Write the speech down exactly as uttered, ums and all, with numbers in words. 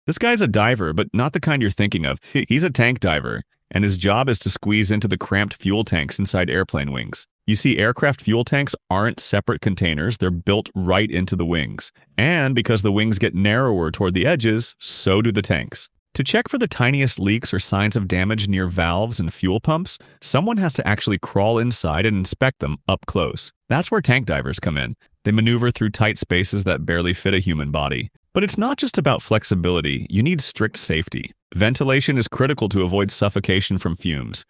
This guy's a diver, but not the kind you're thinking of. He's a tank diver, and his job is to squeeze into the cramped fuel tanks inside airplane wings. You see, aircraft fuel tanks aren't separate containers, they're built right into the wings. And because the wings get narrower toward the edges, so do the tanks. To check for the tiniest leaks or signs of damage near valves and fuel pumps, someone has to actually crawl inside and inspect them up close. That's where tank divers come in. They maneuver through tight spaces that barely fit a human body. But it's not just about flexibility, you need strict safety. Ventilation is critical to avoid suffocation from fumes.